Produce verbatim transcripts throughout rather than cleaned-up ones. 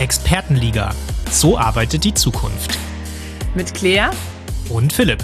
Expertenliga. So arbeitet die Zukunft. Mit Claire und Philipp.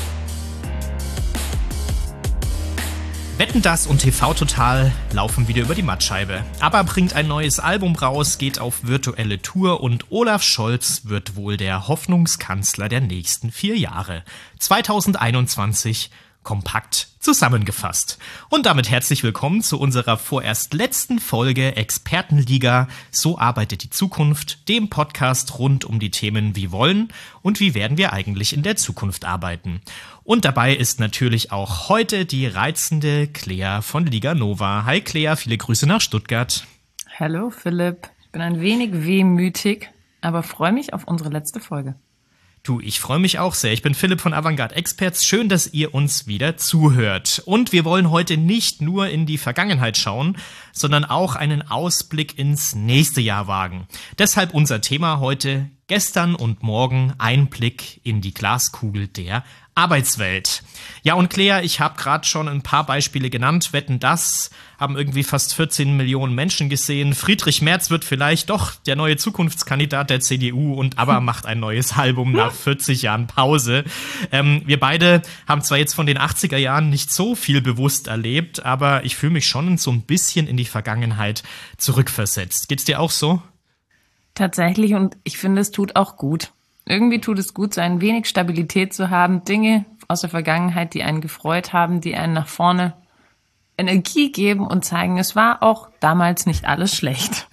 Wetten, das und T V Total laufen wieder über die Mattscheibe. ABBA bringt ein neues Album raus, geht auf virtuelle Tour und Olaf Scholz wird wohl der Hoffnungskanzler der nächsten vier Jahre. zwanzig einundzwanzig kompakt zusammengefasst. Und damit herzlich willkommen zu unserer vorerst letzten Folge Expertenliga. So arbeitet die Zukunft, dem Podcast rund um die Themen Wie wollen und wie werden wir eigentlich in der Zukunft arbeiten. Und dabei ist natürlich auch heute die reizende Claire von Liga Nova. Hi Claire, viele Grüße nach Stuttgart. Hallo Philipp, ich bin ein wenig wehmütig, aber freue mich auf unsere letzte Folge. Du, ich freue mich auch sehr. Ich bin Philipp von Avantgarde Experts. Schön, dass ihr uns wieder zuhört. Und wir wollen heute nicht nur in die Vergangenheit schauen, sondern auch einen Ausblick ins nächste Jahr wagen. Deshalb unser Thema heute: Gestern und morgen ein Blick in die Glaskugel der Arbeitswelt. Ja, und Claire, ich habe gerade schon ein paar Beispiele genannt. Wetten, das haben irgendwie fast vierzehn Millionen Menschen gesehen. Friedrich Merz wird vielleicht doch der neue Zukunftskandidat der C D U und ABBA macht ein neues Album nach vierzig Jahren Pause. Ähm, wir beide haben zwar jetzt von den achtziger Jahren nicht so viel bewusst erlebt, aber ich fühle mich schon so ein bisschen in die Vergangenheit zurückversetzt. Geht's dir auch so? Tatsächlich, und ich finde, es tut auch gut. Irgendwie tut es gut, so ein wenig Stabilität zu haben, Dinge aus der Vergangenheit, die einen gefreut haben, die einen nach vorne Energie geben und zeigen, es war auch damals nicht alles schlecht.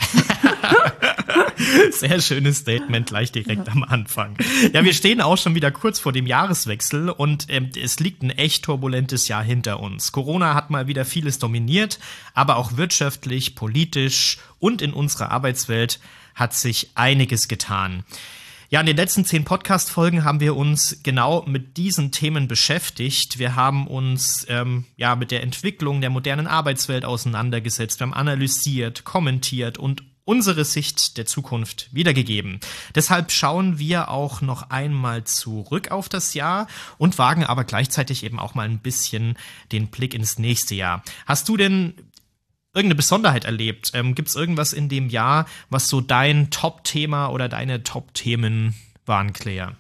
Sehr schönes Statement, gleich direkt am Anfang. Ja, wir stehen auch schon wieder kurz vor dem Jahreswechsel und ähm, es liegt ein echt turbulentes Jahr hinter uns. Corona hat mal wieder vieles dominiert, aber auch wirtschaftlich, politisch und in unserer Arbeitswelt hat sich einiges getan. Ja, in den letzten zehn Podcast-Folgen haben wir uns genau mit diesen Themen beschäftigt. Wir haben uns ähm, ja mit der Entwicklung der modernen Arbeitswelt auseinandergesetzt. Wir haben analysiert, kommentiert und unsere Sicht der Zukunft wiedergegeben. Deshalb schauen wir auch noch einmal zurück auf das Jahr und wagen aber gleichzeitig eben auch mal ein bisschen den Blick ins nächste Jahr. Hast du denn irgendeine Besonderheit erlebt? Ähm, Gibt es irgendwas in dem Jahr, was so dein Top-Thema oder deine Top-Themen waren, Claire?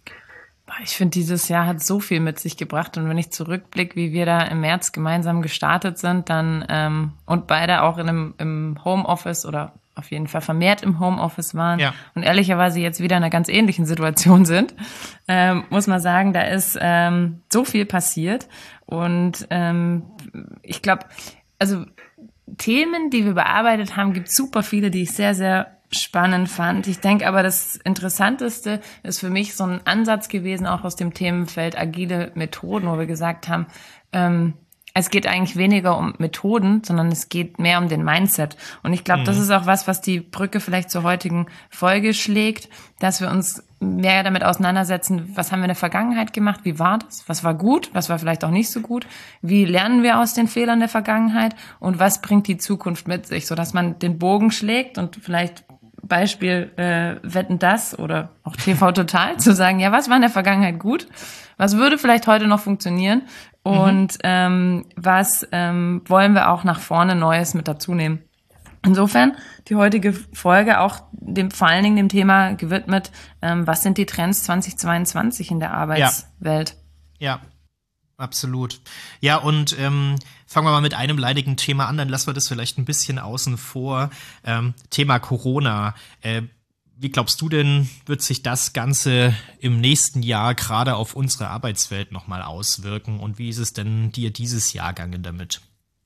Ich finde, dieses Jahr hat so viel mit sich gebracht. Und wenn ich zurückblicke, wie wir da im März gemeinsam gestartet sind, dann ähm, und beide auch in einem, im Homeoffice oder auf jeden Fall vermehrt im Homeoffice waren, ja, und ehrlicherweise jetzt wieder in einer ganz ähnlichen Situation sind, ähm, muss man sagen, da ist ähm, so viel passiert. Und ähm, ich glaube, also Themen, die wir bearbeitet haben, gibt es super viele, die ich sehr, sehr spannend fand. Ich denke aber, das Interessanteste ist für mich so ein Ansatz gewesen, auch aus dem Themenfeld agile Methoden, wo wir gesagt haben, ähm, es geht eigentlich weniger um Methoden, sondern es geht mehr um den Mindset. Und ich glaube, mhm. das ist auch was, was die Brücke vielleicht zur heutigen Folge schlägt, dass wir uns mehr damit auseinandersetzen, was haben wir in der Vergangenheit gemacht, wie war das, was war gut, was war vielleicht auch nicht so gut, wie lernen wir aus den Fehlern der Vergangenheit und was bringt die Zukunft mit sich, sodass man den Bogen schlägt und vielleicht Beispiel äh, Wetten, das oder auch T V Total zu sagen, ja, was war in der Vergangenheit gut, was würde vielleicht heute noch funktionieren und mhm. ähm, was ähm, wollen wir auch nach vorne Neues mit dazu nehmen. Insofern die heutige Folge auch dem vor allen Dingen dem Thema gewidmet, ähm, was sind die Trends zwanzig zweiundzwanzig in der Arbeitswelt? Ja, ja, absolut. Ja, und ähm, fangen wir mal mit einem leidigen Thema an, dann lassen wir das vielleicht ein bisschen außen vor. Ähm, Thema Corona. Äh, wie glaubst du denn, wird sich das Ganze im nächsten Jahr gerade auf unsere Arbeitswelt nochmal auswirken? Und wie ist es denn dir dieses Jahr gegangen damit?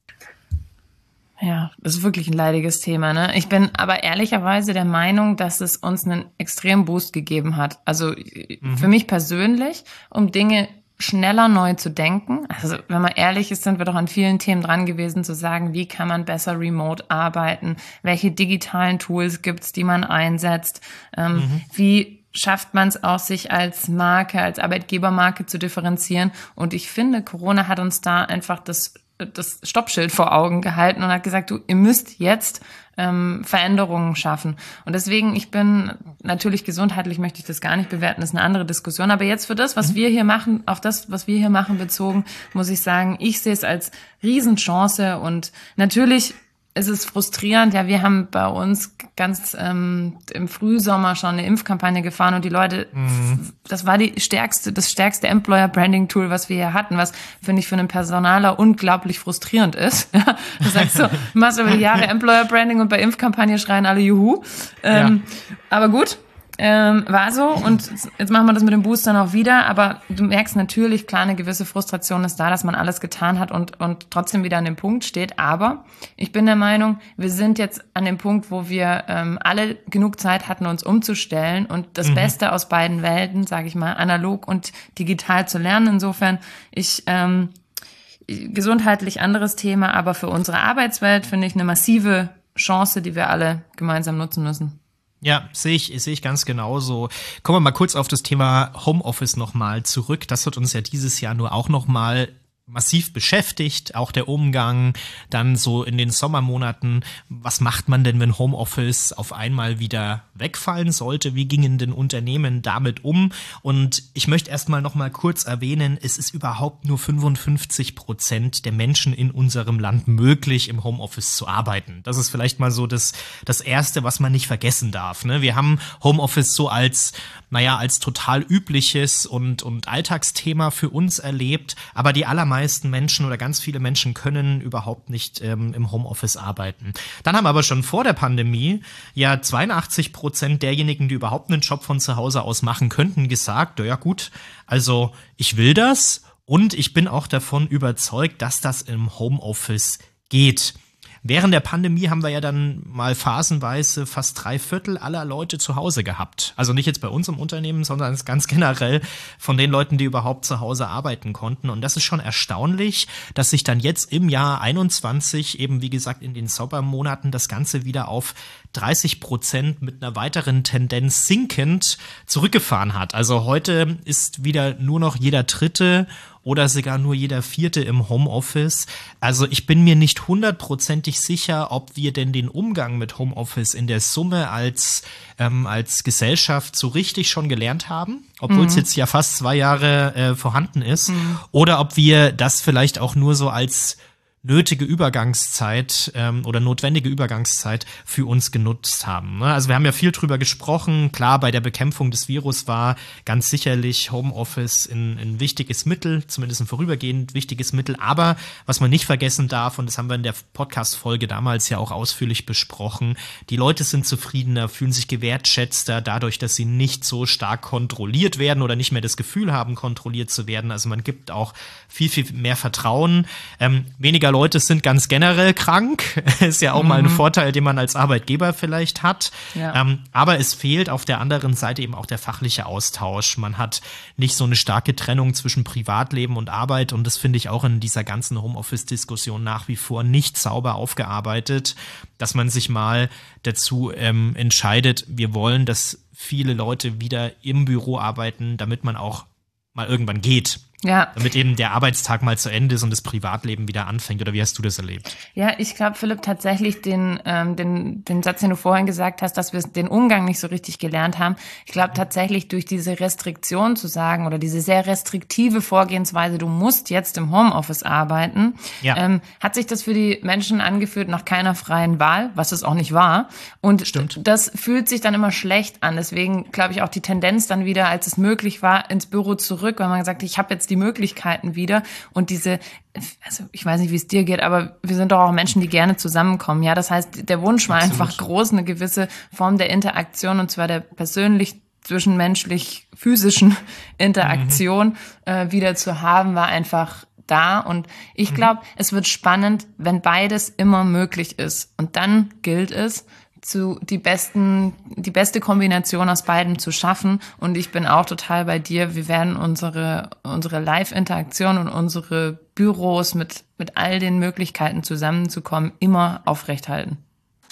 Ja, das ist wirklich ein leidiges Thema, ne? Ich bin aber ehrlicherweise der Meinung, dass es uns einen extremen Boost gegeben hat. Also mhm. für mich persönlich, um Dinge schneller neu zu denken. Also wenn man ehrlich ist, sind wir doch an vielen Themen dran gewesen, zu sagen, wie kann man besser remote arbeiten? Welche digitalen Tools gibt's, die man einsetzt? Ähm, mhm. Wie schafft man es auch, sich als Marke, als Arbeitgebermarke zu differenzieren? Und ich finde, Corona hat uns da einfach das das Stoppschild vor Augen gehalten und hat gesagt, du, ihr müsst jetzt ähm, Veränderungen schaffen. Und deswegen, ich bin natürlich gesundheitlich, möchte ich das gar nicht bewerten, das ist eine andere Diskussion. Aber jetzt für das, was wir hier machen, auf das, was wir hier machen bezogen, muss ich sagen, ich sehe es als Riesenchance. Und natürlich es ist frustrierend. Ja, wir haben bei uns ganz ähm, im Frühsommer schon eine Impfkampagne gefahren und die Leute, mhm. das war die stärkste, das stärkste Employer-Branding-Tool, was wir hier hatten, was, finde ich, für einen Personaler unglaublich frustrierend ist. Ja, du sagst so, du machst über die Jahre Employer-Branding und bei Impfkampagne schreien alle Juhu. Ähm, ja. Aber gut. Ähm, war so und jetzt machen wir das mit den Boostern auch wieder, aber du merkst natürlich, klar, eine gewisse Frustration ist da, dass man alles getan hat und und trotzdem wieder an dem Punkt steht, aber ich bin der Meinung, wir sind jetzt an dem Punkt, wo wir ähm, alle genug Zeit hatten, uns umzustellen und das mhm. Beste aus beiden Welten, sage ich mal, analog und digital zu lernen. Insofern, ich ähm, gesundheitlich anderes Thema, aber für unsere Arbeitswelt finde ich eine massive Chance, die wir alle gemeinsam nutzen müssen. Ja, sehe ich, sehe ich ganz genauso. Kommen wir mal kurz auf das Thema Homeoffice nochmal zurück. Das wird uns ja dieses Jahr nur auch nochmal massiv beschäftigt, auch der Umgang dann so in den Sommermonaten. Was macht man denn, wenn Homeoffice auf einmal wieder wegfallen sollte? Wie gingen denn Unternehmen damit um? Und ich möchte erstmal noch mal kurz erwähnen, es ist überhaupt nur fünfundfünfzig Prozent der Menschen in unserem Land möglich, im Homeoffice zu arbeiten. Das ist vielleicht mal so das, das Erste, was man nicht vergessen darf, ne? Wir haben Homeoffice so als, naja, als total übliches und, und Alltagsthema für uns erlebt, aber die allermeisten meisten Menschen oder ganz viele Menschen können überhaupt nicht ähm, im Homeoffice arbeiten. Dann haben aber schon vor der Pandemie ja zweiundachtzig Prozent derjenigen, die überhaupt einen Job von zu Hause aus machen könnten, gesagt, ja gut, also ich will das und ich bin auch davon überzeugt, dass das im Homeoffice geht. Während der Pandemie haben wir ja dann mal phasenweise fast drei Viertel aller Leute zu Hause gehabt. Also nicht jetzt bei uns im Unternehmen, sondern ganz generell von den Leuten, die überhaupt zu Hause arbeiten konnten. Und das ist schon erstaunlich, dass sich dann jetzt im Jahr einundzwanzig, eben wie gesagt in den Sommermonaten, das Ganze wieder auf dreißig Prozent mit einer weiteren Tendenz sinkend zurückgefahren hat. Also heute ist wieder nur noch jeder Dritte oder sogar nur jeder Vierte im Homeoffice. Also ich bin mir nicht hundertprozentig sicher, ob wir denn den Umgang mit Homeoffice in der Summe als, ähm, als Gesellschaft so richtig schon gelernt haben, obwohl es mhm. jetzt ja fast zwei Jahre äh, vorhanden ist, mhm. oder ob wir das vielleicht auch nur so als nötige Übergangszeit ähm, oder notwendige Übergangszeit für uns genutzt haben. Ne? Also wir haben ja viel drüber gesprochen. Klar, bei der Bekämpfung des Virus war ganz sicherlich Homeoffice ein, ein wichtiges Mittel, zumindest ein vorübergehend wichtiges Mittel. Aber was man nicht vergessen darf, und das haben wir in der Podcast-Folge damals ja auch ausführlich besprochen, die Leute sind zufriedener, fühlen sich gewertschätzter dadurch, dass sie nicht so stark kontrolliert werden oder nicht mehr das Gefühl haben, kontrolliert zu werden. Also man gibt auch viel, viel mehr Vertrauen. Ähm, weniger Leute sind ganz generell krank. Ist ja auch mhm. mal ein Vorteil, den man als Arbeitgeber vielleicht hat. Ja. Ähm, aber es fehlt auf der anderen Seite eben auch der fachliche Austausch. Man hat nicht so eine starke Trennung zwischen Privatleben und Arbeit. Und das finde ich auch in dieser ganzen Homeoffice-Diskussion nach wie vor nicht sauber aufgearbeitet, dass man sich mal dazu ähm, entscheidet, wir wollen, dass viele Leute wieder im Büro arbeiten, damit man auch mal irgendwann geht. Ja. Damit eben der Arbeitstag mal zu Ende ist und das Privatleben wieder anfängt. Oder wie hast du das erlebt? Ja, ich glaube, Philipp, tatsächlich den, ähm, den, den Satz, den du vorhin gesagt hast, dass wir den Umgang nicht so richtig gelernt haben. Ich glaube tatsächlich durch diese Restriktion zu sagen oder diese sehr restriktive Vorgehensweise, du musst jetzt im Homeoffice arbeiten, ja. ähm, hat sich das für die Menschen angefühlt nach keiner freien Wahl, was es auch nicht war. Und Stimmt. das fühlt sich dann immer schlecht an. Deswegen glaube ich auch die Tendenz dann wieder, als es möglich war, ins Büro zurück, weil man gesagt hat, ich habe jetzt die Möglichkeiten wieder und diese, also ich weiß nicht, wie es dir geht, aber wir sind doch auch Menschen, die gerne zusammenkommen, ja, das heißt, der Wunsch war Absolut. einfach groß, eine gewisse Form der Interaktion und zwar der persönlich zwischenmenschlich physischen Interaktion mhm. äh, wieder zu haben, war einfach da und ich glaube, mhm. es wird spannend, wenn beides immer möglich ist und dann gilt es, zu die besten, die beste Kombination aus beiden zu schaffen. Und ich bin auch total bei dir. Wir werden unsere, unsere Live-Interaktion und unsere Büros mit, mit all den Möglichkeiten zusammenzukommen immer aufrechthalten.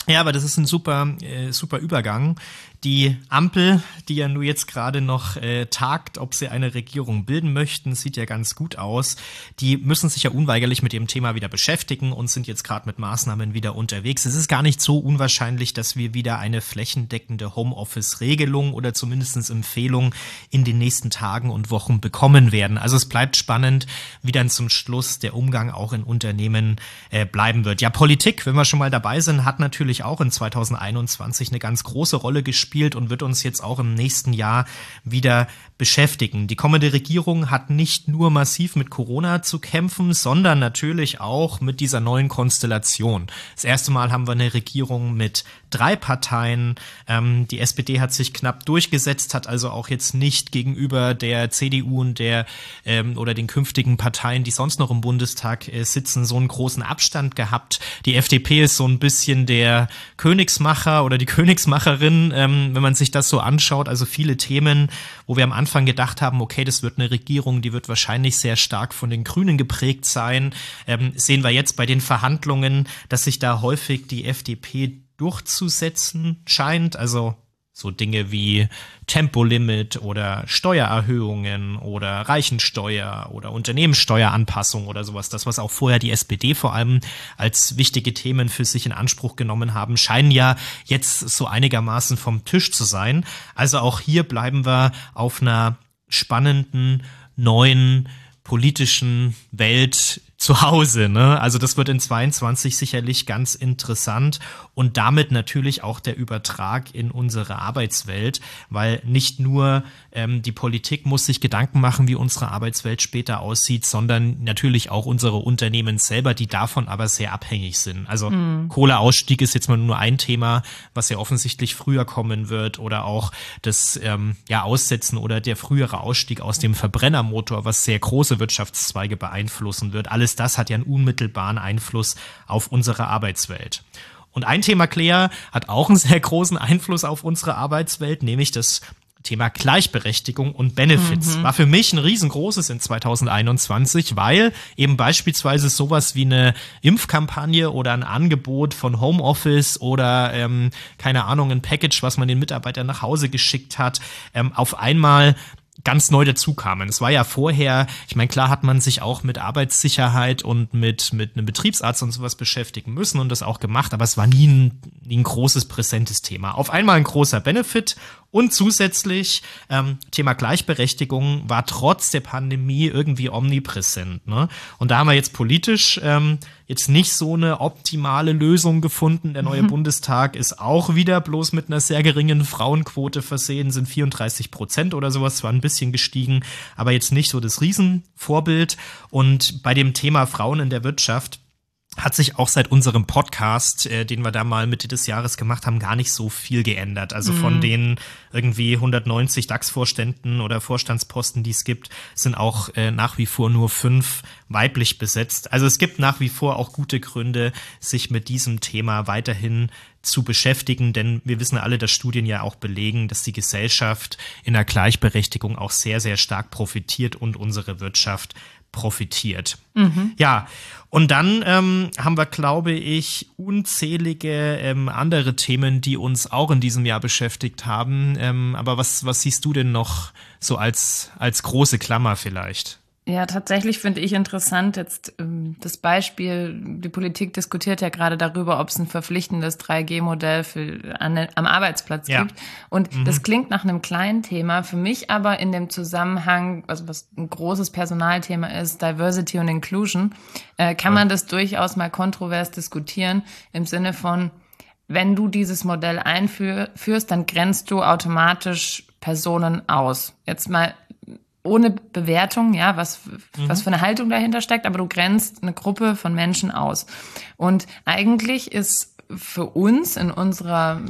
Ja, aber das ist ein super, äh, super Übergang. Die Ampel, die ja nur jetzt gerade noch äh, tagt, ob sie eine Regierung bilden möchten, sieht ja ganz gut aus. Die müssen sich ja unweigerlich mit dem Thema wieder beschäftigen und sind jetzt gerade mit Maßnahmen wieder unterwegs. Es ist gar nicht so unwahrscheinlich, dass wir wieder eine flächendeckende Homeoffice-Regelung oder zumindest Empfehlung in den nächsten Tagen und Wochen bekommen werden. Also es bleibt spannend, wie dann zum Schluss der Umgang auch in Unternehmen äh, bleiben wird. Ja, Politik, wenn wir schon mal dabei sind, hat natürlich auch in zweitausendeinundzwanzig eine ganz große Rolle gespielt und wird uns jetzt auch im nächsten Jahr wieder beschäftigen. Die kommende Regierung hat nicht nur massiv mit Corona zu kämpfen, sondern natürlich auch mit dieser neuen Konstellation. Das erste Mal haben wir eine Regierung mit drei Parteien. Ähm, die S P D hat sich knapp durchgesetzt, hat also auch jetzt nicht gegenüber der C D U und der ähm, oder den künftigen Parteien, die sonst noch im Bundestag äh, sitzen, so einen großen Abstand gehabt. Die F D P ist so ein bisschen der Königsmacher oder die Königsmacherin, ähm, wenn man sich das so anschaut. Also viele Themen, wo wir am Anfang gedacht haben, okay, das wird eine Regierung, die wird wahrscheinlich sehr stark von den Grünen geprägt sein. Ähm, sehen wir jetzt bei den Verhandlungen, dass sich da häufig die F D P durchzusetzen scheint. Also so Dinge wie Tempolimit oder Steuererhöhungen oder Reichensteuer oder Unternehmenssteueranpassung oder sowas. Das, was auch vorher die S P D vor allem als wichtige Themen für sich in Anspruch genommen haben, scheinen ja jetzt so einigermaßen vom Tisch zu sein. Also auch hier bleiben wir auf einer spannenden, neuen politischen Welt zu Hause, ne? Also das wird in zweiundzwanzig sicherlich ganz interessant und damit natürlich auch der Übertrag in unsere Arbeitswelt, weil nicht nur ähm, die Politik muss sich Gedanken machen, wie unsere Arbeitswelt später aussieht, sondern natürlich auch unsere Unternehmen selber, die davon aber sehr abhängig sind. Also mhm. Kohleausstieg ist jetzt mal nur ein Thema, was ja offensichtlich früher kommen wird, oder auch das ähm, ja Aussetzen oder der frühere Ausstieg aus dem Verbrennermotor, was sehr große Wirtschaftszweige beeinflussen wird. Alles das hat ja einen unmittelbaren Einfluss auf unsere Arbeitswelt. Und ein Thema, Claire, hat auch einen sehr großen Einfluss auf unsere Arbeitswelt, nämlich das Thema Gleichberechtigung und Benefits. Mhm. War für mich ein riesengroßes in zweitausendeinundzwanzig, weil eben beispielsweise sowas wie eine Impfkampagne oder ein Angebot von Homeoffice oder ähm, keine Ahnung, ein Package, was man den Mitarbeitern nach Hause geschickt hat, ähm, auf einmal ganz neu dazukamen. Es war ja vorher, ich meine, klar hat man sich auch mit Arbeitssicherheit und mit mit einem Betriebsarzt und sowas beschäftigen müssen und das auch gemacht, aber es war nie ein, nie ein großes, präsentes Thema. Auf einmal ein großer Benefit und zusätzlich ähm, Thema Gleichberechtigung war trotz der Pandemie irgendwie omnipräsent, ne? Und da haben wir jetzt politisch ähm, jetzt nicht so eine optimale Lösung gefunden. Der neue mhm. Bundestag ist auch wieder bloß mit einer sehr geringen Frauenquote versehen, sind vierunddreißig Prozent oder sowas, zwar ein bisschen gestiegen, aber jetzt nicht so das Riesenvorbild. Und bei dem Thema Frauen in der Wirtschaft hat sich auch seit unserem Podcast, äh, den wir da mal Mitte des Jahres gemacht haben, gar nicht so viel geändert. Also von mm. den irgendwie hundertneunzig DAX-Vorständen oder Vorstandsposten, die es gibt, sind auch äh, nach wie vor nur fünf weiblich besetzt. Also es gibt nach wie vor auch gute Gründe, sich mit diesem Thema weiterhin zu beschäftigen, denn wir wissen alle, dass Studien ja auch belegen, dass die Gesellschaft in der Gleichberechtigung auch sehr, sehr stark profitiert und unsere Wirtschaft profitiert. Mhm. Ja, und dann ähm, haben wir, glaube ich, unzählige ähm, andere Themen, die uns auch in diesem Jahr beschäftigt haben. Ähm, aber was, was siehst du denn noch so als, als große Klammer vielleicht? Ja, tatsächlich finde ich interessant jetzt ähm, das Beispiel, die Politik diskutiert ja gerade darüber, ob es ein verpflichtendes drei G Modell für, an, am Arbeitsplatz ja. gibt. Und mhm. das klingt nach einem kleinen Thema, für mich aber in dem Zusammenhang, also was ein großes Personalthema ist, Diversity und Inclusion, äh, kann ja. man das durchaus mal kontrovers diskutieren, im Sinne von, wenn du dieses Modell einführst, dann grenzt du automatisch Personen aus. Jetzt mal ohne Bewertung, ja, was, mhm. was für eine Haltung dahinter steckt, aber du grenzt eine Gruppe von Menschen aus. Und eigentlich ist für uns in unserer,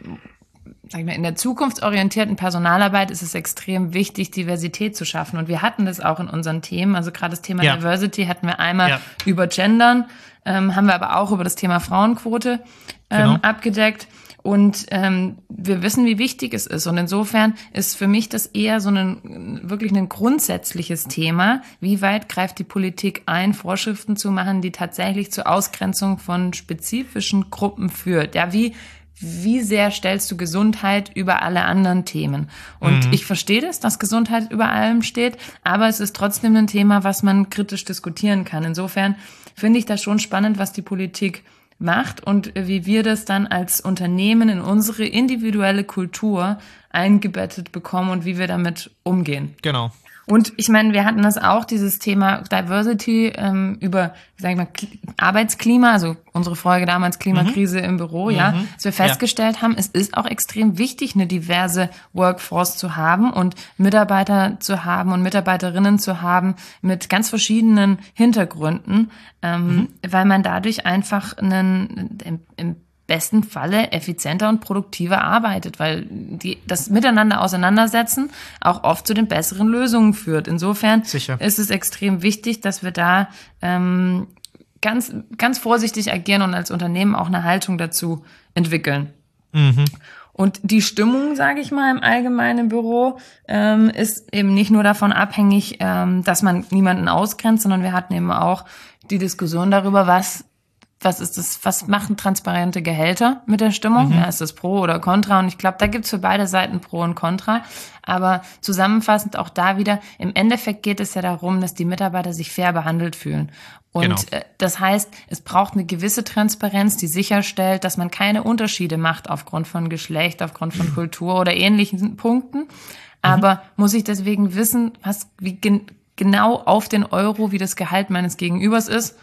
sag ich mal, in der zukunftsorientierten Personalarbeit ist es extrem wichtig, Diversität zu schaffen. Und wir hatten das auch in unseren Themen. Also gerade das Thema ja. Diversity hatten wir einmal ja. über Gendern, ähm, haben wir aber auch über das Thema Frauenquote ähm, genau. abgedeckt. Und ähm, wir wissen, wie wichtig es ist. Und insofern ist für mich das eher so ein wirklich ein grundsätzliches Thema. Wie weit greift die Politik ein, Vorschriften zu machen, die tatsächlich zur Ausgrenzung von spezifischen Gruppen führt? Ja, wie Wie sehr stellst du Gesundheit über alle anderen Themen? Und mhm. ich verstehe das, dass Gesundheit über allem steht, aber es ist trotzdem ein Thema, was man kritisch diskutieren kann. Insofern finde ich das schon spannend, was die Politik macht und wie wir das dann als Unternehmen in unsere individuelle Kultur eingebettet bekommen und wie wir damit umgehen. Genau. Und ich meine, wir hatten das auch, dieses Thema Diversity ähm, über, sag ich mal, K- Arbeitsklima, also unsere Folge damals Klimakrise mhm. im Büro, mhm. ja, dass wir festgestellt ja. haben, es ist auch extrem wichtig, eine diverse Workforce zu haben und Mitarbeiter zu haben und Mitarbeiterinnen zu haben mit ganz verschiedenen Hintergründen, ähm, mhm. weil man dadurch einfach einen im, im besten Falle effizienter und produktiver arbeitet, weil die, das Miteinander auseinandersetzen auch oft zu den besseren Lösungen führt. Insofern Sicher. ist es extrem wichtig, dass wir da ähm, ganz, ganz vorsichtig agieren und als Unternehmen auch eine Haltung dazu entwickeln. Mhm. Und die Stimmung, sage ich mal, im allgemeinen Büro ähm, ist eben nicht nur davon abhängig, ähm, dass man niemanden ausgrenzt, sondern wir hatten eben auch die Diskussion darüber, was Was ist das, was machen transparente Gehälter mit der Stimmung? Mhm. Ja, ist das Pro oder Contra? Und ich glaube, da gibt's für beide Seiten Pro und Contra. Aber zusammenfassend auch da wieder, im Endeffekt geht es ja darum, dass die Mitarbeiter sich fair behandelt fühlen. Und genau. äh, das heißt, es braucht eine gewisse Transparenz, die sicherstellt, dass man keine Unterschiede macht aufgrund von Geschlecht, aufgrund von Kultur oder ähnlichen Punkten. Aber mhm. muss ich deswegen wissen, was wie gen- genau auf den Euro, wie das Gehalt meines Gegenübers ist?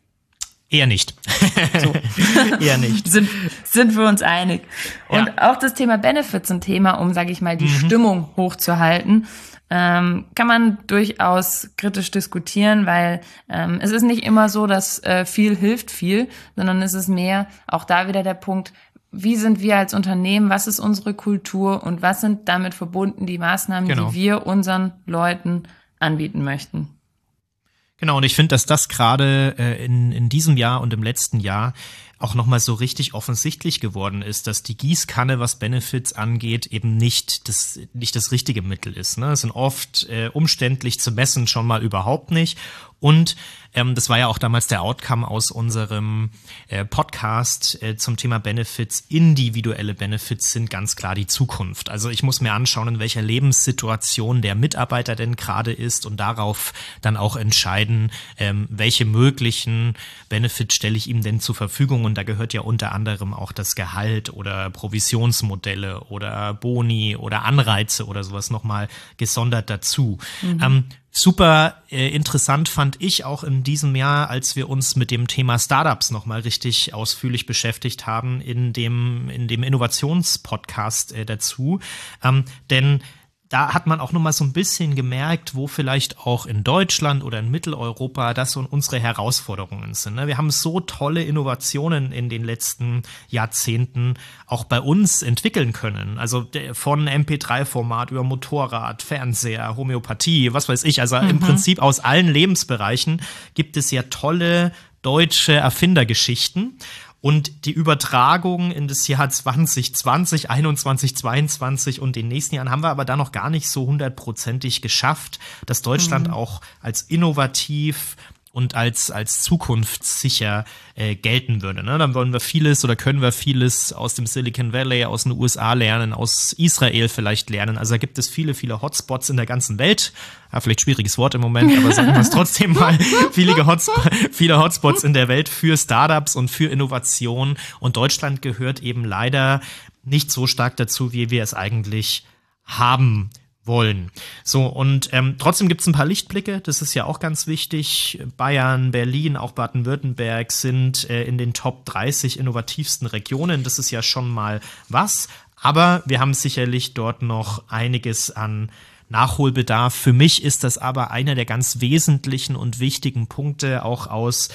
Eher nicht. So. Eher nicht. Sind, sind wir uns einig. Und ja. auch das Thema Benefits, ein Thema, um, sage ich mal, die mhm. Stimmung hochzuhalten, ähm, kann man durchaus kritisch diskutieren, weil ähm, es ist nicht immer so, dass äh, viel hilft viel, sondern es ist mehr auch da wieder der Punkt, wie sind wir als Unternehmen, was ist unsere Kultur und was sind damit verbunden die Maßnahmen, genau. die wir unseren Leuten anbieten möchten. Genau, und ich finde, dass das gerade äh, in, in diesem Jahr und im letzten Jahr auch nochmal so richtig offensichtlich geworden ist, dass die Gießkanne, was Benefits angeht, eben nicht das nicht das richtige Mittel ist. Ne? Es sind oft äh, umständlich zu messen, schon mal überhaupt nicht. Und ähm, das war ja auch damals der Outcome aus unserem äh, Podcast äh, zum Thema Benefits. Individuelle Benefits sind ganz klar die Zukunft. Also ich muss mir anschauen, in welcher Lebenssituation der Mitarbeiter denn gerade ist und darauf dann auch entscheiden, ähm, welche möglichen Benefits stelle ich ihm denn zur Verfügung. Und da gehört ja unter anderem auch das Gehalt oder Provisionsmodelle oder Boni oder Anreize oder sowas nochmal gesondert dazu. Mhm. Ähm, Super äh, interessant fand ich auch in diesem Jahr, als wir uns mit dem Thema Startups nochmal richtig ausführlich beschäftigt haben in dem in dem Innovationspodcast äh, dazu. Ähm, denn da hat man auch nochmal so ein bisschen gemerkt, wo vielleicht auch in Deutschland oder in Mitteleuropa das so unsere Herausforderungen sind. Wir haben so tolle Innovationen in den letzten Jahrzehnten auch bei uns entwickeln können. Also von M P drei Format über Motorrad, Fernseher, Homöopathie, was weiß ich. Also mhm. im Prinzip aus allen Lebensbereichen gibt es ja tolle deutsche Erfindergeschichten. Und die Übertragung in das Jahr zwanzig zwanzig, einundzwanzig, zweiundzwanzig und den nächsten Jahren haben wir aber da noch gar nicht so hundertprozentig geschafft, dass Deutschland mhm. auch als innovativ und als als zukunftssicher äh, gelten würde. Ne? Dann wollen wir vieles oder können wir vieles aus dem Silicon Valley, aus den U S A lernen, aus Israel vielleicht lernen. Also da gibt es viele, viele Hotspots in der ganzen Welt. Ja, vielleicht schwieriges Wort im Moment, aber sagen wir es trotzdem mal. Viele, Hotspot, viele Hotspots in der Welt für Startups und für Innovation. Und Deutschland gehört eben leider nicht so stark dazu, wie wir es eigentlich haben wollen. So, und ähm, trotzdem gibt es ein paar Lichtblicke, das ist ja auch ganz wichtig. Bayern, Berlin, auch Baden-Württemberg sind äh, in den Top dreißig innovativsten Regionen. Das ist ja schon mal was. Aber wir haben sicherlich dort noch einiges an Nachholbedarf. Für mich ist das aber einer der ganz wesentlichen und wichtigen Punkte, auch aus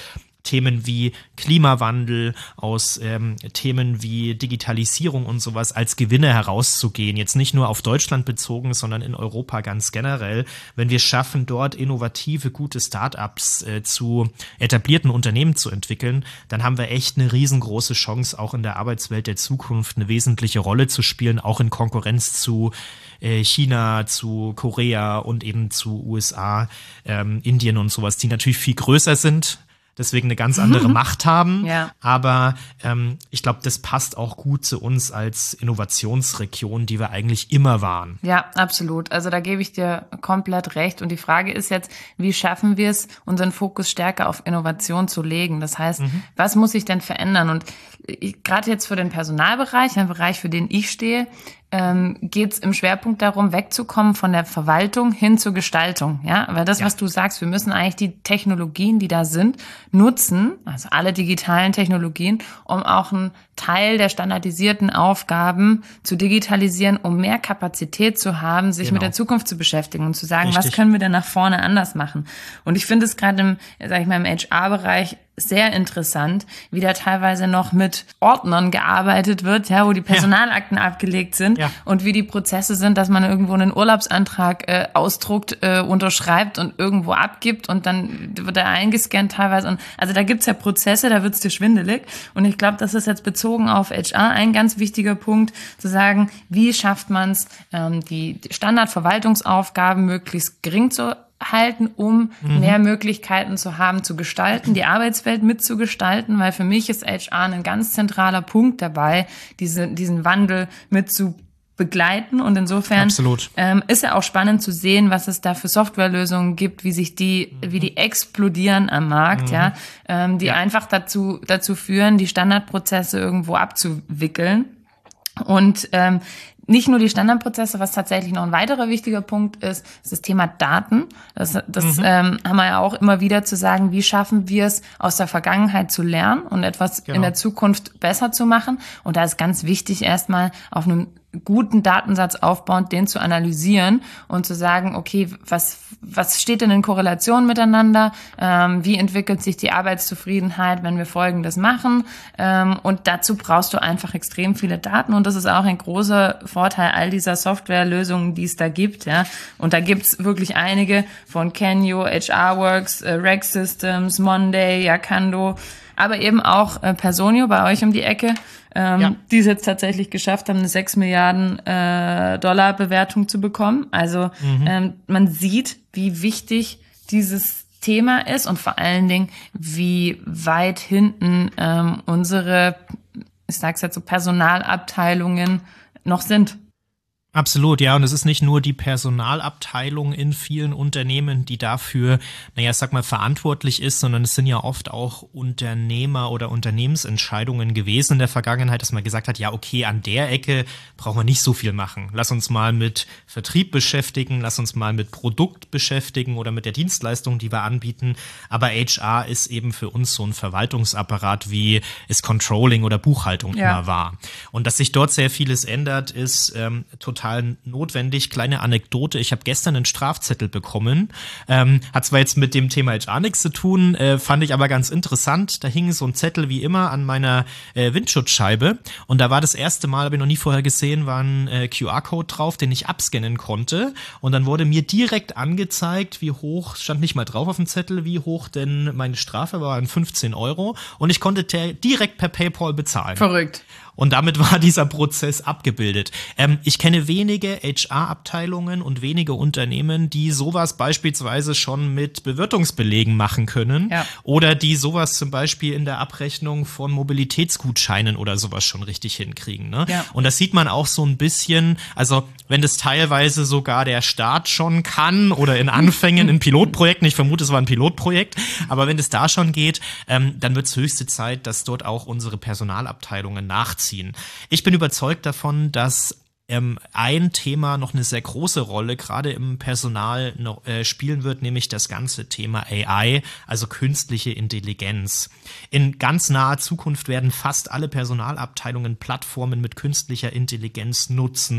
Themen wie Klimawandel, aus ähm, Themen wie Digitalisierung und sowas als Gewinne herauszugehen. Jetzt nicht nur auf Deutschland bezogen, sondern in Europa ganz generell. Wenn wir schaffen, dort innovative, gute Start-ups äh, zu etablierten Unternehmen zu entwickeln, dann haben wir echt eine riesengroße Chance, auch in der Arbeitswelt der Zukunft eine wesentliche Rolle zu spielen, auch in Konkurrenz zu äh, China, zu Korea und eben zu U S A, ähm, Indien und sowas, die natürlich viel größer sind, deswegen eine ganz andere Macht haben. Ja. Aber ähm, ich glaube, das passt auch gut zu uns als Innovationsregion, die wir eigentlich immer waren. Ja, absolut. Also da gebe ich dir komplett recht. Und die Frage ist jetzt, wie schaffen wir es, unseren Fokus stärker auf Innovation zu legen? Das heißt, mhm. was muss sich denn verändern? Und gerade jetzt für den Personalbereich, ein Bereich, für den ich stehe, ähm, geht es im Schwerpunkt darum, wegzukommen von der Verwaltung hin zur Gestaltung. Ja, weil das, ja. was du sagst, wir müssen eigentlich die Technologien, die da sind, nutzen, also alle digitalen Technologien, um auch einen Teil der standardisierten Aufgaben zu digitalisieren, um mehr Kapazität zu haben, sich genau. mit der Zukunft zu beschäftigen und zu sagen, Richtig. was können wir denn nach vorne anders machen? Und ich finde es gerade im, sag ich mal, im H R-Bereich sehr interessant, wie da teilweise noch mit Ordnern gearbeitet wird, ja, wo die Personalakten ja. abgelegt sind ja. und wie die Prozesse sind, dass man irgendwo einen Urlaubsantrag äh, ausdruckt, äh, unterschreibt und irgendwo abgibt und dann wird er eingescannt teilweise. Und also da gibt's ja Prozesse, da wird's dir schwindelig. Und ich glaube, das ist jetzt bezogen auf H R ein ganz wichtiger Punkt, zu sagen, wie schafft man es, ähm, die Standardverwaltungsaufgaben möglichst gering zu halten, um mhm. mehr Möglichkeiten zu haben, zu gestalten, die Arbeitswelt mitzugestalten, weil für mich ist H R ein ganz zentraler Punkt dabei, diese, diesen Wandel mit zu begleiten. Und insofern ähm, ist ja auch spannend zu sehen, was es da für Softwarelösungen gibt, wie sich die, mhm. wie die explodieren am Markt, mhm. ja, ähm, die ja. einfach dazu, dazu führen, die Standardprozesse irgendwo abzuwickeln. Und ähm, nicht nur die Standardprozesse, was tatsächlich noch ein weiterer wichtiger Punkt ist, ist das Thema Daten. Das, das mhm. ähm, haben wir ja auch immer wieder zu sagen, wie schaffen wir es, aus der Vergangenheit zu lernen und etwas genau. in der Zukunft besser zu machen. Und da ist ganz wichtig, erstmal auf einem guten Datensatz aufbauend, den zu analysieren und zu sagen, okay, was was steht denn in Korrelation miteinander? Ähm, wie entwickelt sich die Arbeitszufriedenheit, wenn wir Folgendes machen? Ähm, und dazu brauchst du einfach extrem viele Daten und das ist auch ein großer Vorteil all dieser Softwarelösungen, die es da gibt. Ja, und da gibt's wirklich einige von Kenyo, H R Works, äh, Rex Systems, Monday, Yakando, aber eben auch äh, Personio bei euch um die Ecke. Ähm, ja. die es jetzt tatsächlich geschafft haben, eine sechs Milliarden äh, Dollar Bewertung zu bekommen. Also mhm. ähm, man sieht, wie wichtig dieses Thema ist und vor allen Dingen, wie weit hinten ähm, unsere, ich sag's jetzt so, Personalabteilungen noch sind. Absolut, ja. Und es ist nicht nur die Personalabteilung in vielen Unternehmen, die dafür, naja, sag mal, verantwortlich ist, sondern es sind ja oft auch Unternehmer- oder Unternehmensentscheidungen gewesen in der Vergangenheit, dass man gesagt hat, ja, okay, an der Ecke brauchen wir nicht so viel machen. Lass uns mal mit Vertrieb beschäftigen, lass uns mal mit Produkt beschäftigen oder mit der Dienstleistung, die wir anbieten. Aber H R ist eben für uns so ein Verwaltungsapparat, wie es Controlling oder Buchhaltung ja. immer war. Und dass sich dort sehr vieles ändert, ist ähm, total notwendig. Kleine Anekdote, ich habe gestern einen Strafzettel bekommen, ähm, hat zwar jetzt mit dem Thema H R nichts zu tun, äh, fand ich aber ganz interessant. Da hing so ein Zettel wie immer an meiner äh, Windschutzscheibe und da war das erste Mal, habe ich noch nie vorher gesehen, war ein äh, Q R-Code drauf, den ich abscannen konnte und dann wurde mir direkt angezeigt, wie hoch, stand nicht mal drauf auf dem Zettel, wie hoch denn meine Strafe war, waren fünfzehn Euro und ich konnte ter- direkt per PayPal bezahlen. Verrückt. Und damit war dieser Prozess abgebildet. Ähm, ich kenne wenige H R-Abteilungen und wenige Unternehmen, die sowas beispielsweise schon mit Bewirtungsbelegen machen können ja. oder die sowas zum Beispiel in der Abrechnung von Mobilitätsgutscheinen oder sowas schon richtig hinkriegen. Ne? Ja. Und das sieht man auch so ein bisschen, also wenn das teilweise sogar der Staat schon kann oder in Anfängen in Pilotprojekten, ich vermute, es war ein Pilotprojekt, aber wenn es da schon geht, ähm, dann wird es höchste Zeit, dass dort auch unsere Personalabteilungen nachziehen. Ich bin überzeugt davon, dass ähm, ein Thema noch eine sehr große Rolle gerade im Personal noch, äh, spielen wird, nämlich das ganze Thema A I, also künstliche Intelligenz. In ganz naher Zukunft werden fast alle Personalabteilungen Plattformen mit künstlicher Intelligenz nutzen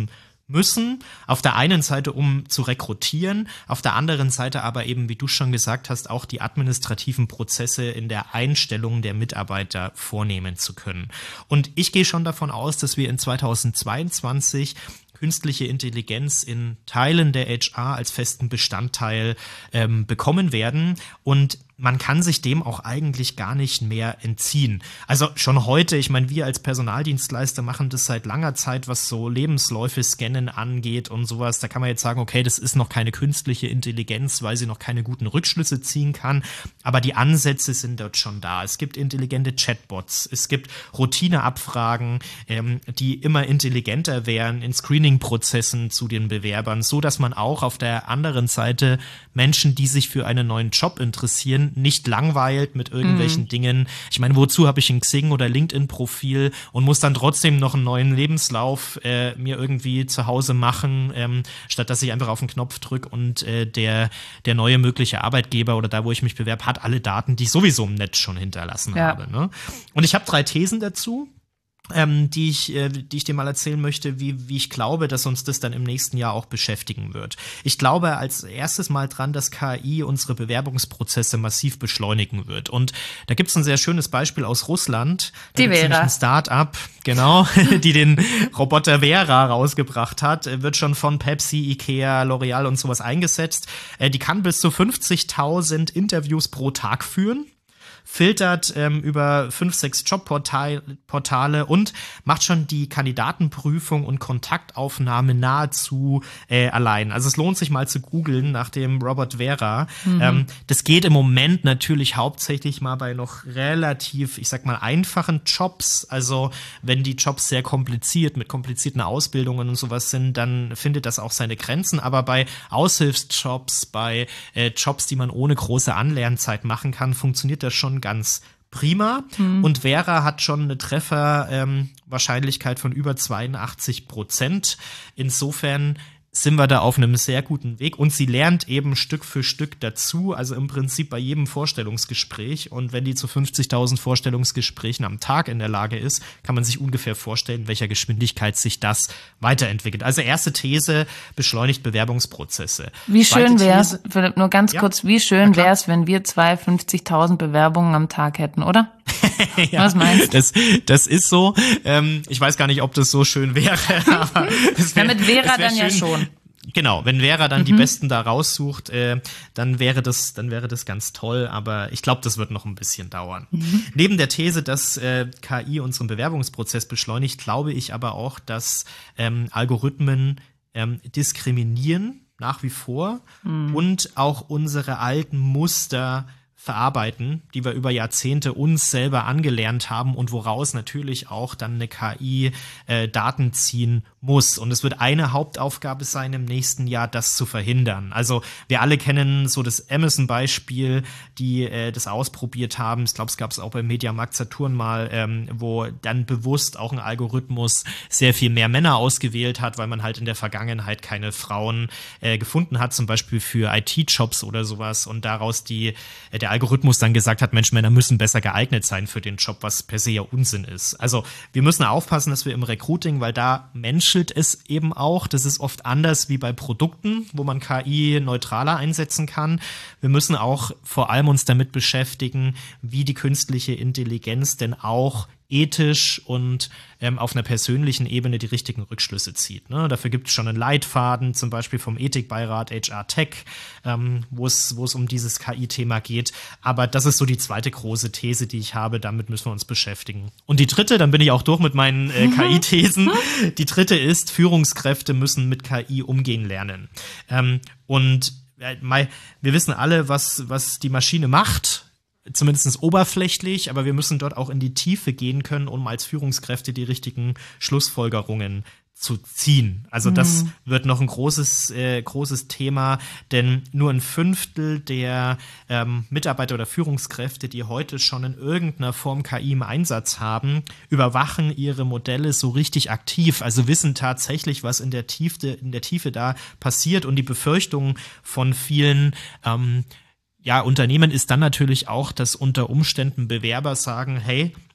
müssen. Auf der einen Seite, um zu rekrutieren, auf der anderen Seite aber eben, wie du schon gesagt hast, auch die administrativen Prozesse in der Einstellung der Mitarbeiter vornehmen zu können. Und ich gehe schon davon aus, dass wir in zweitausendzweiundzwanzig künstliche Intelligenz in Teilen der H R als festen Bestandteil ähm, bekommen werden. Und man kann sich dem auch eigentlich gar nicht mehr entziehen. Also schon heute, ich meine, wir als Personaldienstleister machen das seit langer Zeit, was so Lebensläufe scannen angeht und sowas. Da kann man jetzt sagen, okay, das ist noch keine künstliche Intelligenz, weil sie noch keine guten Rückschlüsse ziehen kann. Aber die Ansätze sind dort schon da. Es gibt intelligente Chatbots, es gibt Routineabfragen, ähm, die immer intelligenter wären in Screening-Prozessen zu den Bewerbern, so dass man auch auf der anderen Seite Menschen, die sich für einen neuen Job interessieren, nicht langweilt mit irgendwelchen mhm. Dingen. Ich meine, wozu habe ich ein Xing- oder LinkedIn-Profil und muss dann trotzdem noch einen neuen Lebenslauf äh, mir irgendwie zu Hause machen, ähm, statt dass ich einfach auf den Knopf drücke und äh, der, der neue mögliche Arbeitgeber oder da, wo ich mich bewerbe, hat alle Daten, die ich sowieso im Netz schon hinterlassen ja. habe. Ne? Und ich habe drei Thesen dazu. Ähm, die ich, äh, die ich dir mal erzählen möchte, wie, wie ich glaube, dass uns das dann im nächsten Jahr auch beschäftigen wird. Ich glaube als erstes mal dran, dass K I unsere Bewerbungsprozesse massiv beschleunigen wird. Und da gibt's ein sehr schönes Beispiel aus Russland. Da die Vera. Ein Start-up, genau, die den Roboter Vera rausgebracht hat, wird schon von Pepsi, Ikea, L'Oreal und sowas eingesetzt. Äh, die kann bis zu fünfzigtausend Interviews pro Tag führen. Filtert ähm, über fünf, sechs Jobportale und macht schon die Kandidatenprüfung und Kontaktaufnahme nahezu äh, allein. Also es lohnt sich mal zu googeln nach dem Robot Vera. Mhm. Ähm, das geht im Moment natürlich hauptsächlich mal bei noch relativ, ich sag mal, einfachen Jobs. Also wenn die Jobs sehr kompliziert, mit komplizierten Ausbildungen und sowas sind, dann findet das auch seine Grenzen. Aber bei Aushilfsjobs, bei äh, Jobs, die man ohne große Anlernzeit machen kann, funktioniert das schon ganz prima. Mhm. Und Vera hat schon eine Trefferwahrscheinlichkeit ähm, von über zweiundachtzig Prozent. Insofern sind wir da auf einem sehr guten Weg und sie lernt eben Stück für Stück dazu, also im Prinzip bei jedem Vorstellungsgespräch, und wenn die zu fünfzigtausend Vorstellungsgesprächen am Tag in der Lage ist, kann man sich ungefähr vorstellen, in welcher Geschwindigkeit sich das weiterentwickelt. Also erste These, beschleunigt Bewerbungsprozesse. Wie schön wäre es, Philipp, nur ganz ja, kurz, wie schön wäre es, wenn wir zwei fünfzigtausend Bewerbungen am Tag hätten, oder? Ja, was meinst du? Das, das ist so. Ähm, ich weiß gar nicht, ob das so schön wäre. Aber es wär, ja, mit Vera dann schön. Ja schon. Genau, wenn Vera dann mhm. die Besten da raussucht, äh, dann wäre das, dann wäre das ganz toll. Aber ich glaube, das wird noch ein bisschen dauern. Mhm. Neben der These, dass äh, K I unseren Bewerbungsprozess beschleunigt, glaube ich aber auch, dass ähm, Algorithmen ähm, diskriminieren nach wie vor mhm. und auch unsere alten Muster verarbeiten, die wir über Jahrzehnte uns selber angelernt haben und woraus natürlich auch dann eine K I äh, Daten ziehen muss. Und es wird eine Hauptaufgabe sein im nächsten Jahr, das zu verhindern. Also wir alle kennen so das Amazon-Beispiel, die äh, das ausprobiert haben. Ich glaube, es gab es auch beim Mediamarkt Saturn mal, ähm, wo dann bewusst auch ein Algorithmus sehr viel mehr Männer ausgewählt hat, weil man halt in der Vergangenheit keine Frauen äh, gefunden hat, zum Beispiel für I T-Jobs oder sowas. Und daraus die äh, der Algorithmus dann gesagt hat, Mensch, Männer müssen besser geeignet sein für den Job, was per se ja Unsinn ist. Also wir müssen aufpassen, dass wir im Recruiting, weil da menschelt es eben auch, das ist oft anders wie bei Produkten, wo man K I neutraler einsetzen kann. Wir müssen auch vor allem uns damit beschäftigen, wie die künstliche Intelligenz denn auch ethisch und ähm, auf einer persönlichen Ebene die richtigen Rückschlüsse zieht. Ne? Dafür gibt es schon einen Leitfaden, zum Beispiel vom Ethikbeirat H R Tech, ähm, wo es wo es um dieses K I-Thema geht. Aber das ist so die zweite große These, die ich habe. Damit müssen wir uns beschäftigen. Und die dritte, dann bin ich auch durch mit meinen äh, K I-Thesen. Die dritte ist, Führungskräfte müssen mit K I umgehen lernen. Ähm, und äh, wir wissen alle, was was die Maschine macht. Zumindest oberflächlich, aber wir müssen dort auch in die Tiefe gehen können, um als Führungskräfte die richtigen Schlussfolgerungen zu ziehen. Also das mhm. wird noch ein großes äh, großes Thema, denn nur ein Fünftel der ähm, Mitarbeiter oder Führungskräfte, die heute schon in irgendeiner Form K I im Einsatz haben, überwachen ihre Modelle so richtig aktiv, also wissen tatsächlich, was in der Tiefe in der Tiefe da passiert. Und die Befürchtung von vielen ähm, Ja, Unternehmen ist dann natürlich auch, dass unter Umständen Bewerber sagen, hey,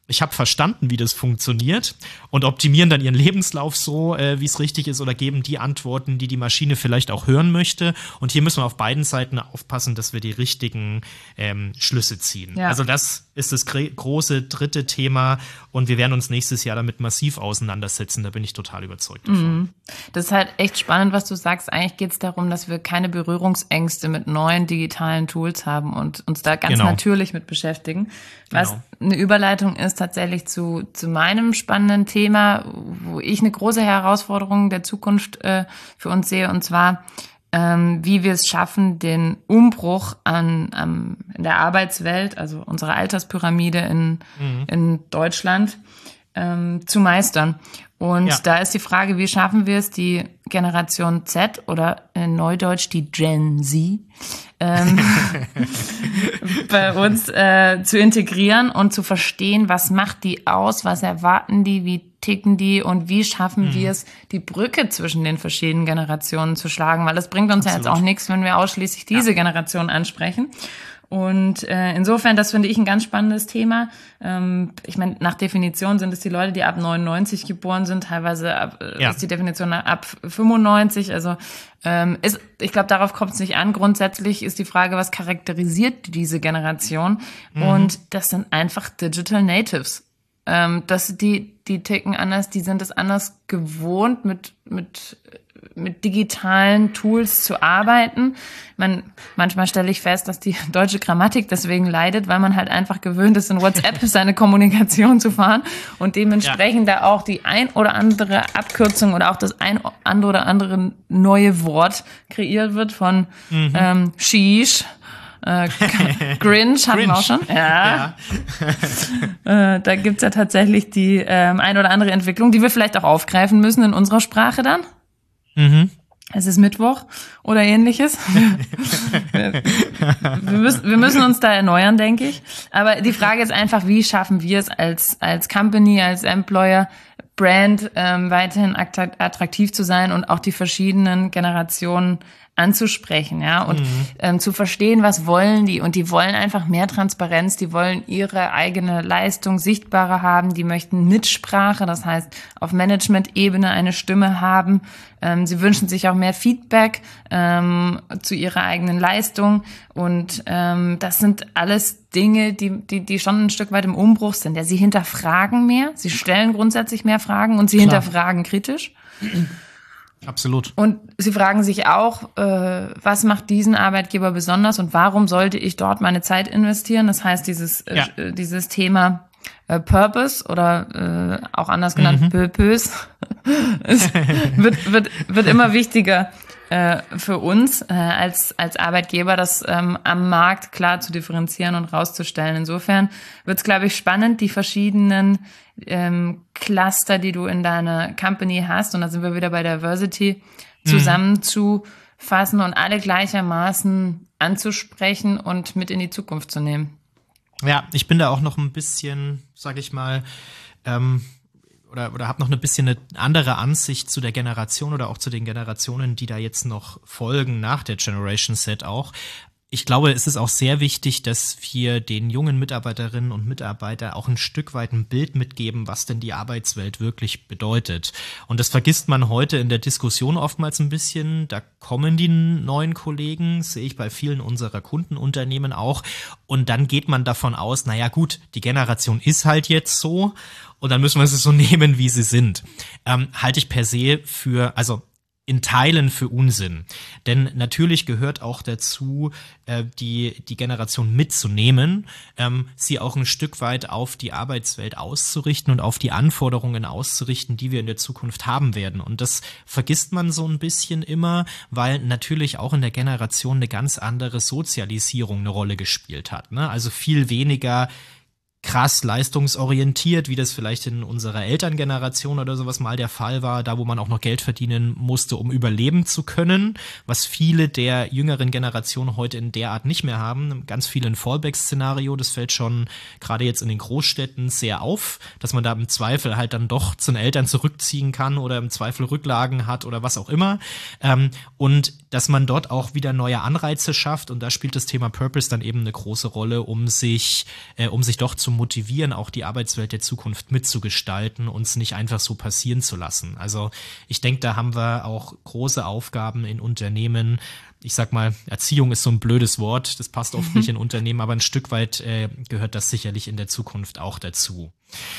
ich habe verstanden, wie das funktioniert und optimieren dann ihren Lebenslauf so, äh, wie es richtig ist oder geben die Antworten, die die Maschine vielleicht auch hören möchte. Und hier müssen wir auf beiden Seiten aufpassen, dass wir die richtigen ähm, Schlüsse ziehen. Ja. Also das ist das gr- große dritte Thema und wir werden uns nächstes Jahr damit massiv auseinandersetzen. Da bin ich total überzeugt davon. Mhm. Das ist halt echt spannend, was du sagst. Eigentlich geht es darum, dass wir keine Berührungsängste mit neuen digitalen Tools haben und uns da ganz genau. natürlich mit beschäftigen. Was genau. eine Überleitung ist tatsächlich zu, zu meinem spannenden Thema, wo ich eine große Herausforderung der Zukunft äh, für uns sehe, und zwar, ähm, wie wir es schaffen, den Umbruch an, an in der Arbeitswelt, also unsere Alterspyramide in, mhm. in Deutschland, ähm, zu meistern. Und ja. da ist die Frage, wie schaffen wir es, die Generation Z oder in Neudeutsch die Gen Z ähm, bei uns äh, zu integrieren und zu verstehen, was macht die aus, was erwarten die, wie ticken die und wie schaffen mhm. wir es, die Brücke zwischen den verschiedenen Generationen zu schlagen, weil es bringt uns Absolut. ja jetzt auch nichts, wenn wir ausschließlich diese ja. Generation ansprechen. Und äh, insofern, das finde ich ein ganz spannendes Thema. Ähm, ich meine, nach Definition sind es die Leute, die ab neunundneunzig geboren sind, teilweise ab, ja. ist die Definition ab fünfundneunzig. Also ähm, ist, ich glaube, darauf kommt es nicht an. Grundsätzlich ist die Frage, was charakterisiert diese Generation? Mhm. Und das sind einfach Digital Natives. Ähm, das, die, die ticken anders, die sind es anders gewohnt, mit mit mit digitalen Tools zu arbeiten. Man, manchmal stelle ich fest, dass die deutsche Grammatik deswegen leidet, weil man halt einfach gewöhnt ist, in WhatsApp seine Kommunikation zu fahren und dementsprechend ja. da auch die ein oder andere Abkürzung oder auch das ein oder andere neue Wort kreiert wird von mhm. ähm, Sheesh. Äh, Grinch hatten wir auch schon. Ja. ja. äh, da gibt's ja tatsächlich die ähm, ein oder andere Entwicklung, die wir vielleicht auch aufgreifen müssen in unserer Sprache dann. Mhm. Es ist Mittwoch oder ähnliches. wir, wir, müssen, wir müssen uns da erneuern, denke ich. Aber die Frage ist einfach, wie schaffen wir es als als Company, als Employer, Brand ähm, weiterhin attraktiv zu sein und auch die verschiedenen Generationen anzusprechen, ja, und mhm. ähm, zu verstehen, was wollen die, und die wollen einfach mehr Transparenz, die wollen ihre eigene Leistung sichtbarer haben, die möchten Mitsprache, das heißt auf Management-Ebene eine Stimme haben, ähm, sie wünschen sich auch mehr Feedback ähm, zu ihrer eigenen Leistung, und ähm, das sind alles Dinge, die, die, die schon ein Stück weit im Umbruch sind, ja, sie hinterfragen mehr, sie stellen grundsätzlich mehr Fragen und sie Klar. hinterfragen kritisch. Absolut. Und sie fragen sich auch, äh, was macht diesen Arbeitgeber besonders und warum sollte ich dort meine Zeit investieren? Das heißt, dieses ja. äh, dieses Thema äh, Purpose oder äh, auch anders genannt mhm. Purpose es wird wird wird immer wichtiger äh, für uns äh, als als Arbeitgeber, das ähm, am Markt klar zu differenzieren und rauszustellen. Insofern wird es, glaube ich, spannend, die verschiedenen ähm, Cluster, die du in deiner Company hast, und da sind wir wieder bei Diversity, zusammenzufassen mhm. und alle gleichermaßen anzusprechen und mit in die Zukunft zu nehmen. Ja, ich bin da auch noch ein bisschen, sag ich mal, ähm, oder, oder habe noch ein bisschen eine andere Ansicht zu der Generation oder auch zu den Generationen, die da jetzt noch folgen nach der Generation Z auch. Ich glaube, es ist auch sehr wichtig, dass wir den jungen Mitarbeiterinnen und Mitarbeitern auch ein Stück weit ein Bild mitgeben, was denn die Arbeitswelt wirklich bedeutet. Und das vergisst man heute in der Diskussion oftmals ein bisschen. Da kommen die neuen Kollegen, sehe ich bei vielen unserer Kundenunternehmen auch. Und dann geht man davon aus, naja gut, die Generation ist halt jetzt so und dann müssen wir sie so nehmen, wie sie sind. Ähm, halte ich per se für, also in Teilen für Unsinn. Denn natürlich gehört auch dazu, äh, die die Generation mitzunehmen, ähm, sie auch ein Stück weit auf die Arbeitswelt auszurichten und auf die Anforderungen auszurichten, die wir in der Zukunft haben werden. Und das vergisst man so ein bisschen immer, weil natürlich auch in der Generation eine ganz andere Sozialisierung eine Rolle gespielt hat, ne? Also viel weniger krass leistungsorientiert, wie das vielleicht in unserer Elterngeneration oder sowas mal der Fall war, da wo man auch noch Geld verdienen musste, um überleben zu können, was viele der jüngeren Generationen heute in der Art nicht mehr haben. Ganz viel ein Fallback-Szenario, das fällt schon gerade jetzt in den Großstädten sehr auf, dass man da im Zweifel halt dann doch zu den Eltern zurückziehen kann oder im Zweifel Rücklagen hat oder was auch immer. Und dass man dort auch wieder neue Anreize schafft und da spielt das Thema Purpose dann eben eine große Rolle, um sich, äh, um sich doch zu motivieren, auch die Arbeitswelt der Zukunft mitzugestalten und es nicht einfach so passieren zu lassen. Also ich denke, da haben wir auch große Aufgaben in Unternehmen. Ich sag mal, Erziehung ist so ein blödes Wort, das passt oft nicht in Unternehmen, aber ein Stück weit äh, gehört das sicherlich in der Zukunft auch dazu.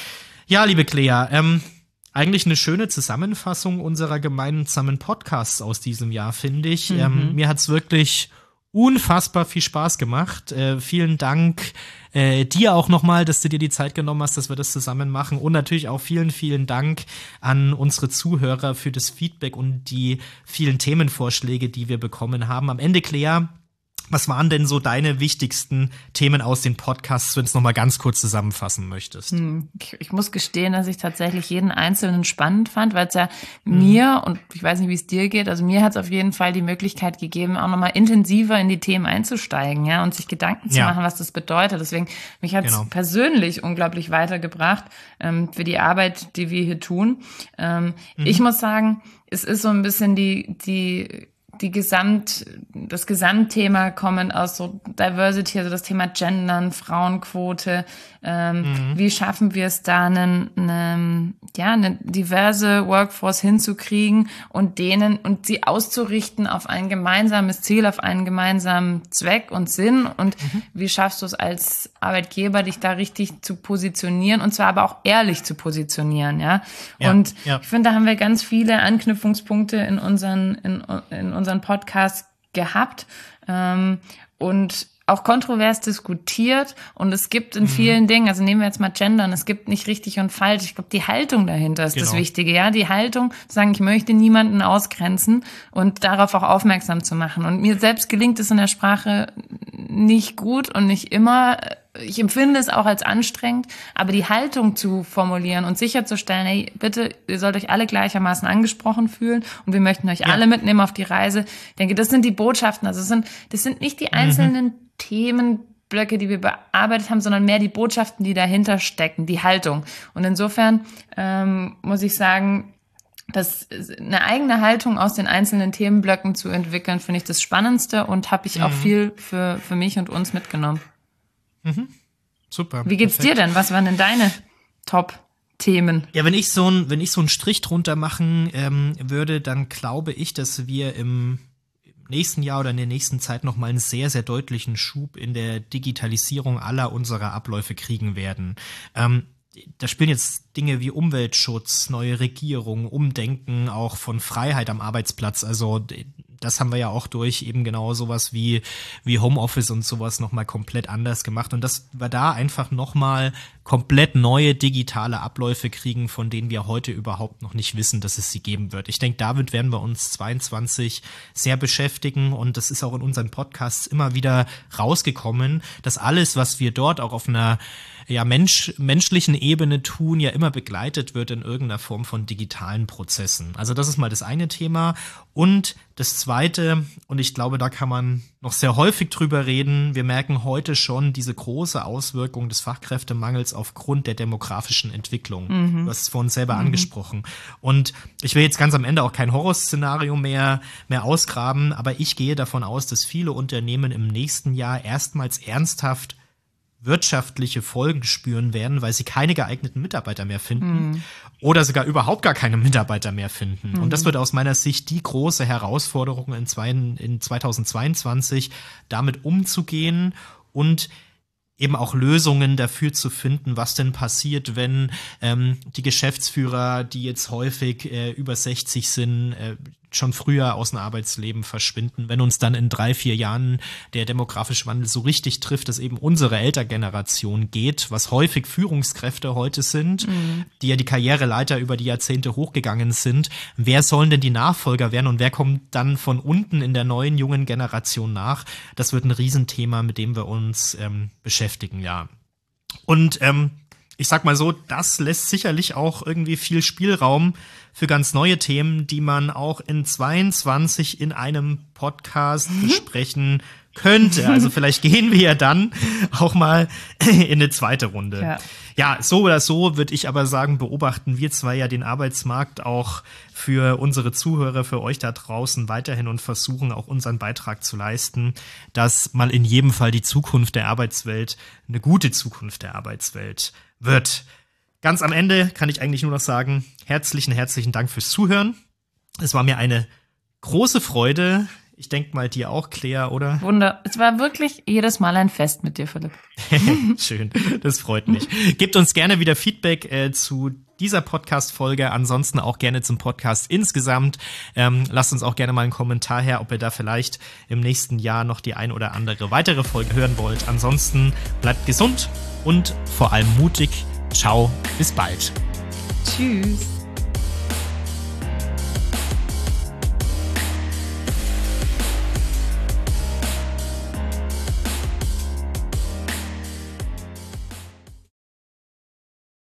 Ja, liebe Clea, ähm, eigentlich eine schöne Zusammenfassung unserer gemeinsamen Podcasts aus diesem Jahr, finde ich. Mhm. Ähm, mir hat's wirklich unfassbar viel Spaß gemacht. Äh, vielen Dank äh, dir auch nochmal, dass du dir die Zeit genommen hast, dass wir das zusammen machen. Und natürlich auch vielen, vielen Dank an unsere Zuhörer für das Feedback und die vielen Themenvorschläge, die wir bekommen haben. Am Ende, Clea, was waren denn so deine wichtigsten Themen aus den Podcasts, wenn du es nochmal ganz kurz zusammenfassen möchtest? Hm, ich, ich muss gestehen, dass ich tatsächlich jeden einzelnen spannend fand, weil es ja hm. mir, und ich weiß nicht, wie es dir geht, also mir hat es auf jeden Fall die Möglichkeit gegeben, auch nochmal intensiver in die Themen einzusteigen, ja, und sich Gedanken zu ja. machen, was das bedeutet. Deswegen, mich hat es genau. persönlich unglaublich weitergebracht ähm, für die Arbeit, die wir hier tun. Ähm, mhm. Ich muss sagen, es ist so ein bisschen die, die die Gesamt, das Gesamtthema kommen aus so Diversity, also das Thema Gendern, Frauenquote, ähm, mhm. wie schaffen wir es da, einen, eine, ja, eine diverse Workforce hinzukriegen und denen, und sie auszurichten auf ein gemeinsames Ziel, auf einen gemeinsamen Zweck und Sinn und mhm. wie schaffst du es als Arbeitgeber, dich da richtig zu positionieren und zwar aber auch ehrlich zu positionieren, ja. ja und ja. ich finde, da haben wir ganz viele Anknüpfungspunkte in unseren, in, in unseren Podcast gehabt ähm, und auch kontrovers diskutiert und es gibt in mhm. vielen Dingen, also nehmen wir jetzt mal Gendern, es gibt nicht richtig und falsch, ich glaube, die Haltung dahinter ist genau. das Wichtige, ja, die Haltung, zu sagen, ich möchte niemanden ausgrenzen und darauf auch aufmerksam zu machen und mir selbst gelingt es in der Sprache nicht gut und nicht immer, ich empfinde es auch als anstrengend, aber die Haltung zu formulieren und sicherzustellen, hey, bitte, ihr sollt euch alle gleichermaßen angesprochen fühlen und wir möchten euch ja. alle mitnehmen auf die Reise. Ich denke, das sind die Botschaften, also das sind, das sind nicht die einzelnen mhm. Themenblöcke, die wir bearbeitet haben, sondern mehr die Botschaften, die dahinter stecken, die Haltung. Und insofern ähm, muss ich sagen, dass eine eigene Haltung aus den einzelnen Themenblöcken zu entwickeln, finde ich das Spannendste und habe ich mhm. auch viel für für mich und uns mitgenommen. Mhm. Super. Wie geht's perfekt. dir denn? Was waren denn deine Top-Themen? Ja, wenn ich so ein, wenn ich so einen Strich drunter machen ähm, würde, dann glaube ich, dass wir im nächsten Jahr oder in der nächsten Zeit noch mal einen sehr, sehr deutlichen Schub in der Digitalisierung aller unserer Abläufe kriegen werden. Ähm, da spielen jetzt Dinge wie Umweltschutz, neue Regierung, Umdenken auch von Freiheit am Arbeitsplatz. Also das haben wir ja auch durch eben genau sowas wie wie Homeoffice und sowas nochmal komplett anders gemacht. Und dass wir da einfach nochmal komplett neue digitale Abläufe kriegen, von denen wir heute überhaupt noch nicht wissen, dass es sie geben wird. Ich denke, damit werden wir uns zweiundzwanzig sehr beschäftigen und das ist auch in unseren Podcasts immer wieder rausgekommen, dass alles, was wir dort auch auf einer ja Mensch, menschlichen Ebene tun, ja immer begleitet wird in irgendeiner Form von digitalen Prozessen. Also das ist mal das eine Thema. Und das zweite, und ich glaube, da kann man noch sehr häufig drüber reden, wir merken heute schon diese große Auswirkung des Fachkräftemangels aufgrund der demografischen Entwicklung. Mhm. Du hast es vorhin selber mhm. angesprochen. Und ich will jetzt ganz am Ende auch kein Horrorszenario mehr, mehr ausgraben, aber ich gehe davon aus, dass viele Unternehmen im nächsten Jahr erstmals ernsthaft wirtschaftliche Folgen spüren werden, weil sie keine geeigneten Mitarbeiter mehr finden mm. oder sogar überhaupt gar keine Mitarbeiter mehr finden. Mm. Und das wird aus meiner Sicht die große Herausforderung in, zwei, in zweitausendzweiundzwanzig, damit umzugehen und eben auch Lösungen dafür zu finden, was denn passiert, wenn ähm, die Geschäftsführer, die jetzt häufig äh, über sechzig sind, äh, schon früher aus dem Arbeitsleben verschwinden, wenn uns dann in drei, vier Jahren der demografische Wandel so richtig trifft, dass eben unsere Elterngeneration geht, was häufig Führungskräfte heute sind, mhm. die ja die Karriereleiter über die Jahrzehnte hochgegangen sind. Wer sollen denn die Nachfolger werden und wer kommt dann von unten in der neuen, jungen Generation nach? Das wird ein Riesenthema, mit dem wir uns ähm, beschäftigen, ja. Und ähm, ich sag mal so, das lässt sicherlich auch irgendwie viel Spielraum für ganz neue Themen, die man auch in zweiundzwanzig in einem Podcast mhm. besprechen könnte. Also vielleicht gehen wir ja dann auch mal in eine zweite Runde. Ja. Ja, so oder so würde ich aber sagen, beobachten wir zwar ja den Arbeitsmarkt auch für unsere Zuhörer, für euch da draußen weiterhin und versuchen auch unseren Beitrag zu leisten, dass mal in jedem Fall die Zukunft der Arbeitswelt eine gute Zukunft der Arbeitswelt wird. Ganz am Ende kann ich eigentlich nur noch sagen, herzlichen, herzlichen Dank fürs Zuhören. Es war mir eine große Freude. Ich denke mal, dir auch, Claire, oder? Wunder. Es war wirklich jedes Mal ein Fest mit dir, Philipp. Schön, das freut mich. Gebt uns gerne wieder Feedback äh, zu dieser Podcast-Folge, ansonsten auch gerne zum Podcast insgesamt. Ähm, lasst uns auch gerne mal einen Kommentar her, ob ihr da vielleicht im nächsten Jahr noch die ein oder andere weitere Folge hören wollt. Ansonsten bleibt gesund und vor allem mutig. Ciao, bis bald. Tschüss.